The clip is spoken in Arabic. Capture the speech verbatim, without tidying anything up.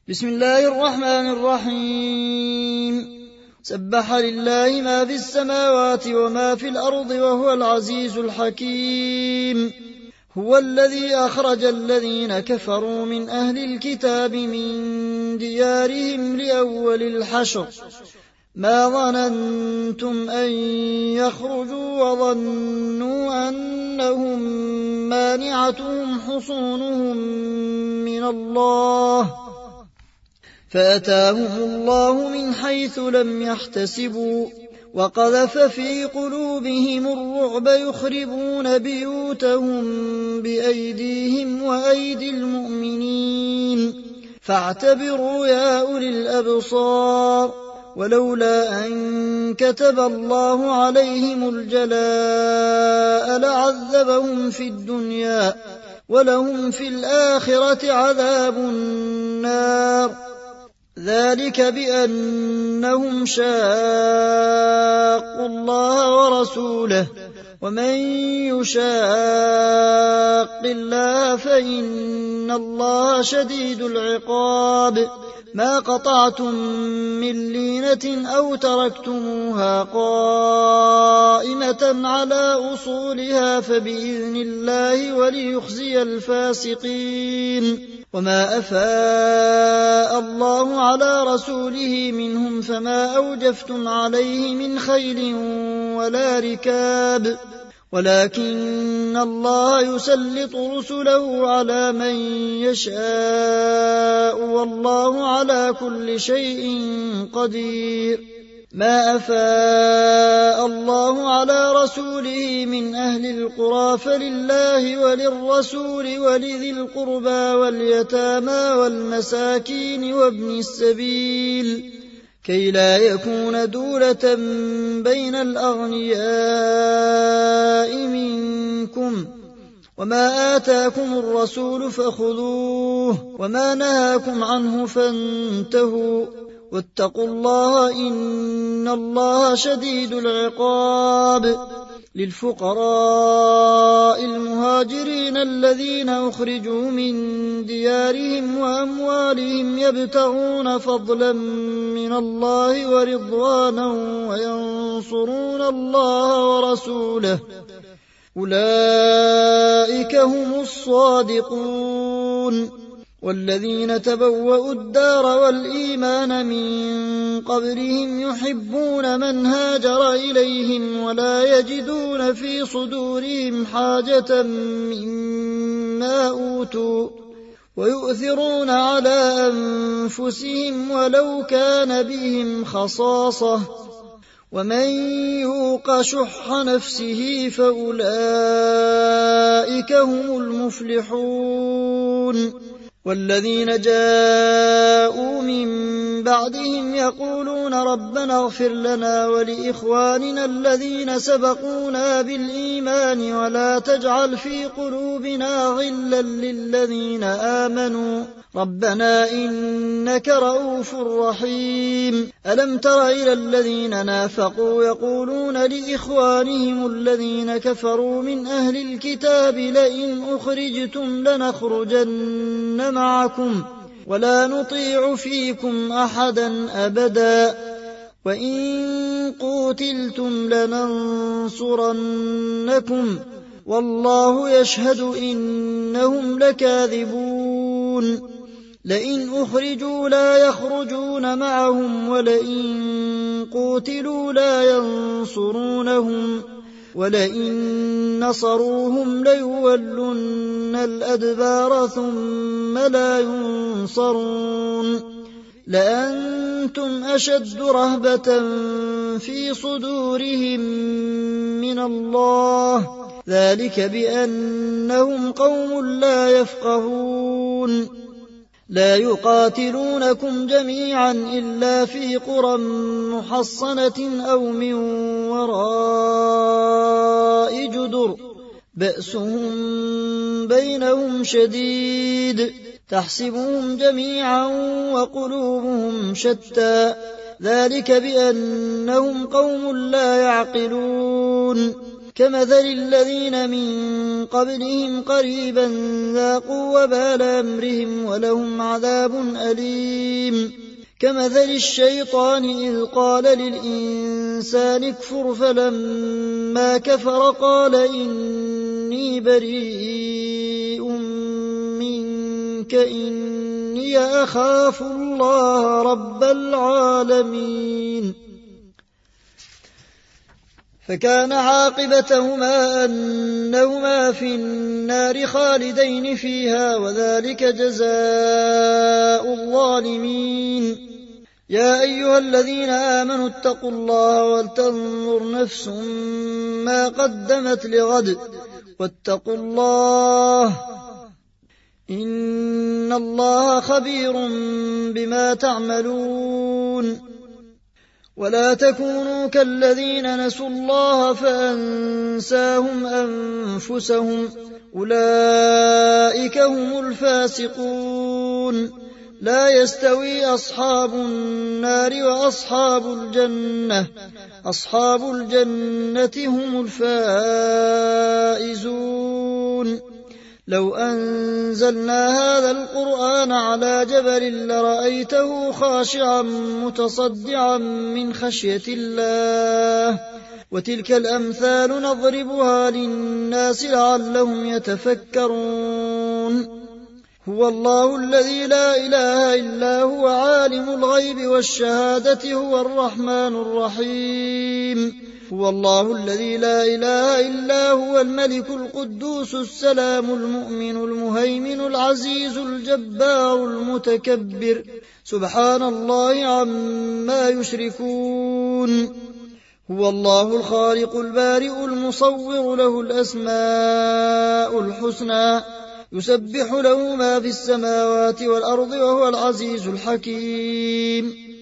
بسم الله الرحمن الرحيم سبح لله ما في السماوات وما في الأرض وهو العزيز الحكيم هو الذي أخرج الذين كفروا من أهل الكتاب من ديارهم لأول الحشر ما ظننتم أن يخرجوا وظنوا أنهم مانعتهم حصونهم من الله فأتاهم الله من حيث لم يحتسبوا وقذف في قلوبهم الرعب يخربون بيوتهم بأيديهم وأيدي المؤمنين فاعتبروا يا أولي الأبصار ولولا أن كتب الله عليهم الجلاء لعذبهم في الدنيا ولهم في الآخرة عذاب النار ذلك بأنهم شاقوا الله ورسوله ومن يشاق الله فإن الله شديد العقاب ما قطعتم من لينة أو تركتموها قائمة على أصولها فبإذن الله وليخزي الفاسقين وما أفاء الله على رسوله منهم فما أوجفتم عليه من خيل ولا ركاب ولكن الله يسلط رسله على من يشاء والله على كل شيء قدير ما أفاء الله على رسوله من أهل القرى فلله وللرسول ولذي القربى واليتامى والمساكين وابن السبيل كي لا يكون دولة بين الأغنياء منكم وما آتاكم الرسول فخذوه وما نهاكم عنه فانتهوا واتقوا الله إن الله شديد العقاب للفقراء المهاجرين الذين أخرجوا من ديارهم وأموالهم يبتغون فضلا من الله ورضوانا وينصرون الله ورسوله أولئك هم الصادقون والذين تبوأوا الدار والإيمان من قبلهم يحبون من هاجر إليهم ولا يجدون في صدورهم حاجة مما أوتوا ويؤثرون على أنفسهم ولو كان بهم خصاصة ومن يوق شح نفسه فأولئك هم المفلحون والذين جاءوا من بعدهم يقولون ربنا اغفر لنا ولإخواننا الذين سبقونا بالإيمان ولا تجعل في قلوبنا غلا للذين آمنوا ربنا إنك رؤوف رحيم ألم تر إلى الذين نافقوا يقولون لإخوانهم الذين كفروا من أهل الكتاب لئن أخرجتم لنخرجن معكم ولا نطيع فيكم أحدا أبدا وإن قوتلتم لننصرنكم والله يشهد إنهم لكاذبون لئن أخرجوا لا يخرجون معهم ولئن قوتلوا لا ينصرونهم ولئن نصروهم ليولن الأدبار ثم لا ينصرون لأنتم أشد رهبة في صدورهم من الله ذلك بأنهم قوم لا يفقهون لا يقاتلونكم جميعا إلا في قرى محصنة أو من وراء جدر بأسهم بينهم شديد تحسبهم جميعا وقلوبهم شتى ذلك بأنهم قوم لا يعقلون كمثل الذين من قبلهم قريبا ذاقوا وبال أمرهم ولهم عذاب أليم كمثل الشيطان إذ قال للإنسان اكفر فلما كفر قال إني بريء منك إني أخاف الله رب العالمين فكان عاقبتهما أنهما في النار خالدين فيها وذلك جزاء الظالمين يا أيها الذين آمنوا اتقوا الله ولتنظر نفس ما قدمت لغد واتقوا الله إن الله خبير بما تعملون ولا تكونوا كالذين نسوا الله فأنساهم أنفسهم أولئك هم الفاسقون لا يستوي أصحاب النار وأصحاب الجنة أصحاب الجنة هم الفائزون لو أنزلنا هذا القرآن على جبل لرأيته خاشعا متصدعا من خشية الله وتلك الأمثال نضربها للناس لعلهم يتفكرون هو الله الذي لا إله إلا هو عالم الغيب والشهادة هو الرحمن الرحيم هو الله الذي لا إله إلا هو الملك القدوس السلام المؤمن المهيمن العزيز الجبار المتكبر سبحان الله عما يشركون هو الله الخالق البارئ المصور له الأسماء الحسنى يسبح له ما في السماوات والأرض وهو العزيز الحكيم